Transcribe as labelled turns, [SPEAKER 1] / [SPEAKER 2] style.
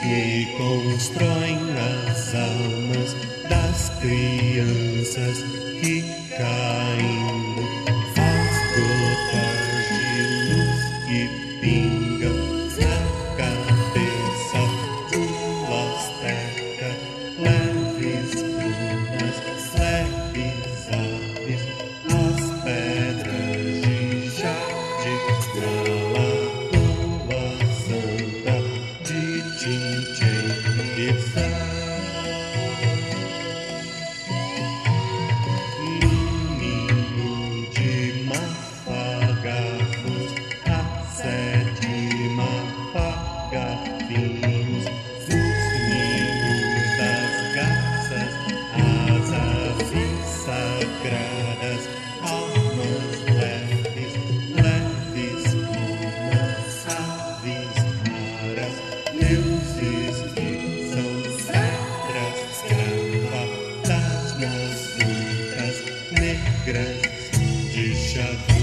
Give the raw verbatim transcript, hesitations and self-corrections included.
[SPEAKER 1] que constroem as almas das crianças que caindo as gotas de luz que pingam na cabeça do asteca, leves brumas, leves aves, as pedras de jade na lagoa santa de Chincheng Itzá. Num ninho de mafagafos, há sete mafagafinhos, os ninhos das garças, as aves sagradas, almas leves, leves plumas, aves raras, deuses que são pedras gravadas nas ruas negras de Xavier.